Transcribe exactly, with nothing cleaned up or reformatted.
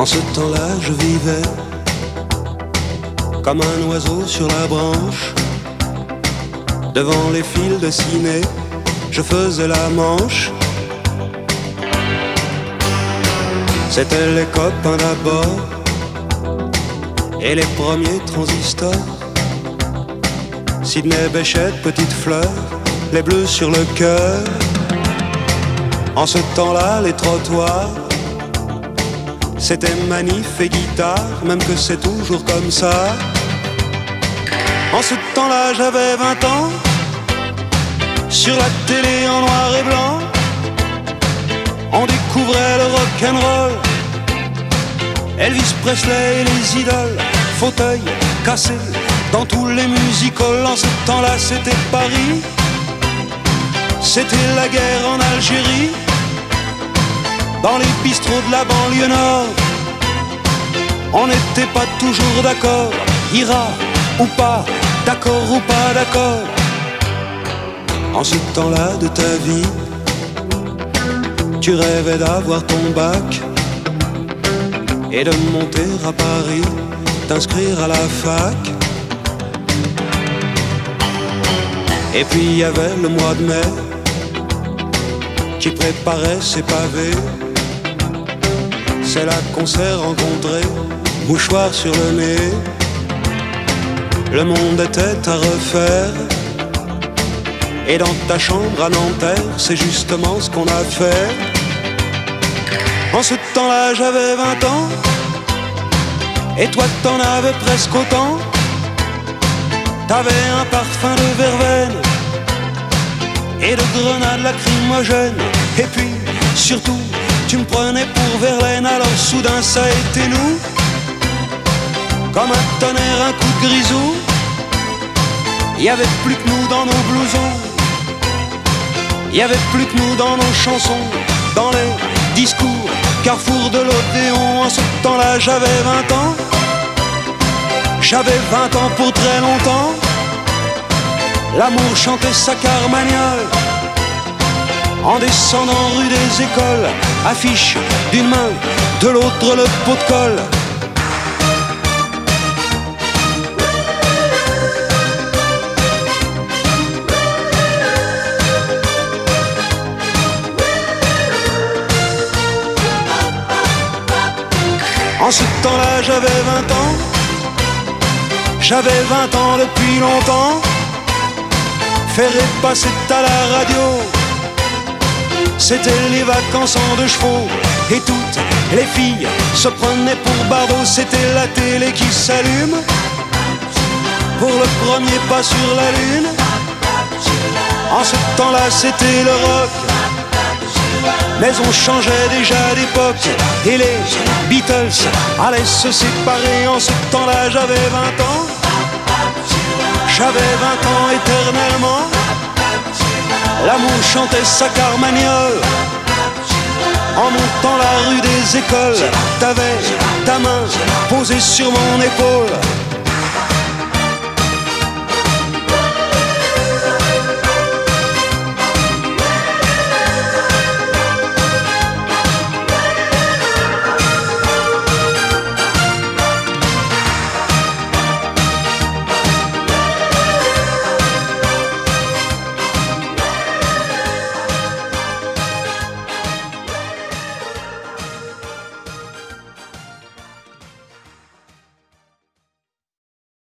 ce temps-là, je vivais comme un oiseau sur la branche. Devant les fils de ciné, je faisais la manche. C'étaient les copains d'abord et les premiers transistors. Sidney Bechet, Petite Fleur, les bleus sur le cœur. En ce temps-là, les trottoirs, c'était manif et guitare, même que c'est toujours comme ça. En ce temps-là, j'avais vingt ans. Sur la télé en noir et blanc, on découvrait le rock'n'roll, Elvis Presley et les idoles, fauteuil cassé dans tous les music-halls. En ce temps-là, c'était Paris, c'était la guerre en Algérie. Dans les bistrots de la banlieue nord, on n'était pas toujours d'accord. Ira ou pas, d'accord ou pas d'accord. En ce temps-là de ta vie, tu rêvais d'avoir ton bac et de monter à Paris, t'inscrire à la fac. Et puis il y avait le mois de mai qui préparait ses pavés. C'est là qu'on s'est rencontrés, mouchoir sur le nez. Le monde était à refaire, et dans ta chambre à Nanterre, c'est justement ce qu'on a fait. En ce temps-là, j'avais vingt ans, et toi t'en avais presque autant. T'avais un parfum de verveine et de grenades lacrymogènes. Et puis, surtout, tu me prenais pour Verlaine. Alors soudain, ça a été nous, comme un tonnerre, un coup de grisou. Il y avait plus que nous dans nos blousons, il y avait plus que nous dans nos chansons, dans les discours, carrefour de l'Odéon. En ce temps-là, j'avais vingt ans. J'avais vingt ans pour très longtemps. L'amour chantait sa carmagnole en descendant rue des Écoles. Affiche d'une main, de l'autre le pot de colle. En ce temps-là, j'avais vingt ans. J'avais vingt ans depuis longtemps. Ferré passait à la radio, c'était les vacances en deux chevaux. Et toutes les filles se prenaient pour Bardot. C'était la télé qui s'allume pour le premier pas sur la lune. En ce temps-là, c'était le rock, mais on changeait déjà d'époque. Et les Beatles allaient se séparer. En ce temps-là, j'avais vingt ans. J'avais vingt ans éternellement. L'amour chantait sa carmagnole en montant la rue des Écoles. T'avais ta main posée sur mon épaule.